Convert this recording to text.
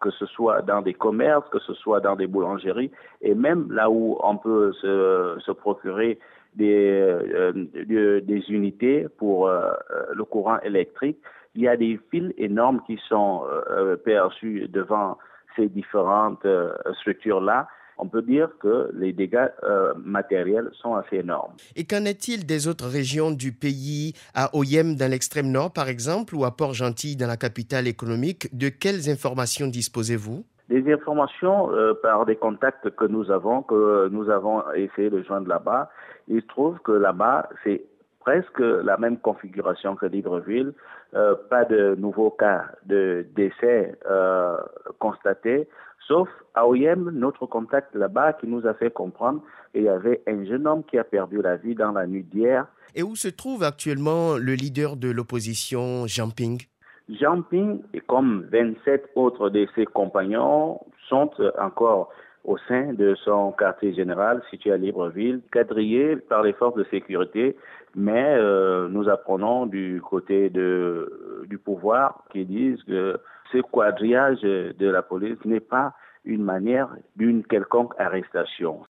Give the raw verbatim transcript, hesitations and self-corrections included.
que ce soit dans des commerces, que ce soit dans des boulangeries, et même là où on peut se, se procurer des, euh, des, des unités pour euh, le courant électrique, il y a des fils énormes qui sont euh, perçus devant ces différentes euh, structures-là. On peut dire que les dégâts euh, matériels sont assez énormes. Et qu'en est-il des autres régions du pays, à Oyem dans l'extrême nord par exemple, ou à Port-Gentil dans la capitale économique? De quelles informations disposez-vous? Des informations euh, par des contacts que nous avons, que nous avons essayé de joindre là-bas. Il se trouve que là-bas, c'est presque la même configuration que Libreville, euh, pas de nouveaux cas de décès euh, constatés, sauf à Oyem, notre contact là-bas qui nous a fait comprendre qu'il y avait un jeune homme qui a perdu la vie dans la nuit d'hier. Et où se trouve actuellement le leader de l'opposition, Jean Ping? Jean Ping, et comme vingt-sept autres de ses compagnons, sont encore au sein de son quartier général situé à Libreville, quadrillés par les forces de sécurité, mais euh, nous apprenons du côté de, du pouvoir qui disent que ce quadrillage de la police n'est pas une manière d'une quelconque arrestation.